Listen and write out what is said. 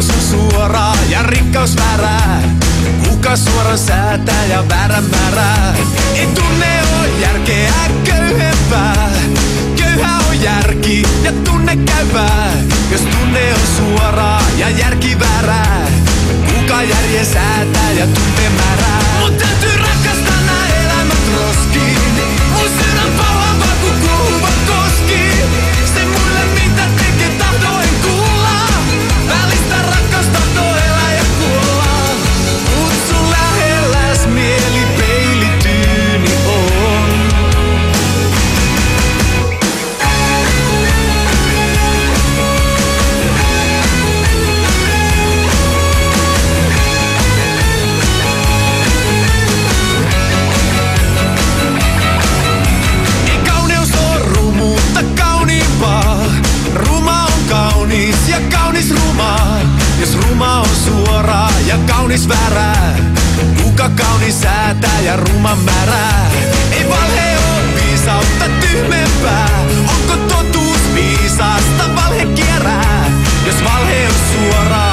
Tunneus on suoraa ja rikkaus väärää. Kuka suoran säätää ja väärän määrää? Ei tunne oo järkeä köyhempää. Köyhä on järki ja tunne käypää. Jos tunne on suoraa ja järki väärää. Kuka järjen säätää ja tunne määrää? Mut täytyy rakastaa nää elämät roskiin. Mun sydän palaa vaan ku kuuma koski. Se mulle mitä tekee tahdo en kuulla. Välistä rakkaus tahtoo elää ja kuolla. Mut sun lähelläs mieli peilityyni on. Ei kauneus oo rumuutta kauniimpaa. Ruma on kaunis ja kaunis rumaa. Jos ruma on suoraa ja kaunis väärää. Kuka kaunis säätää ja ruman määrää? Ei valhe oo viisautta tyhmempää. Onko totuus viisasta valhe kierää? Jos valhe on suoraa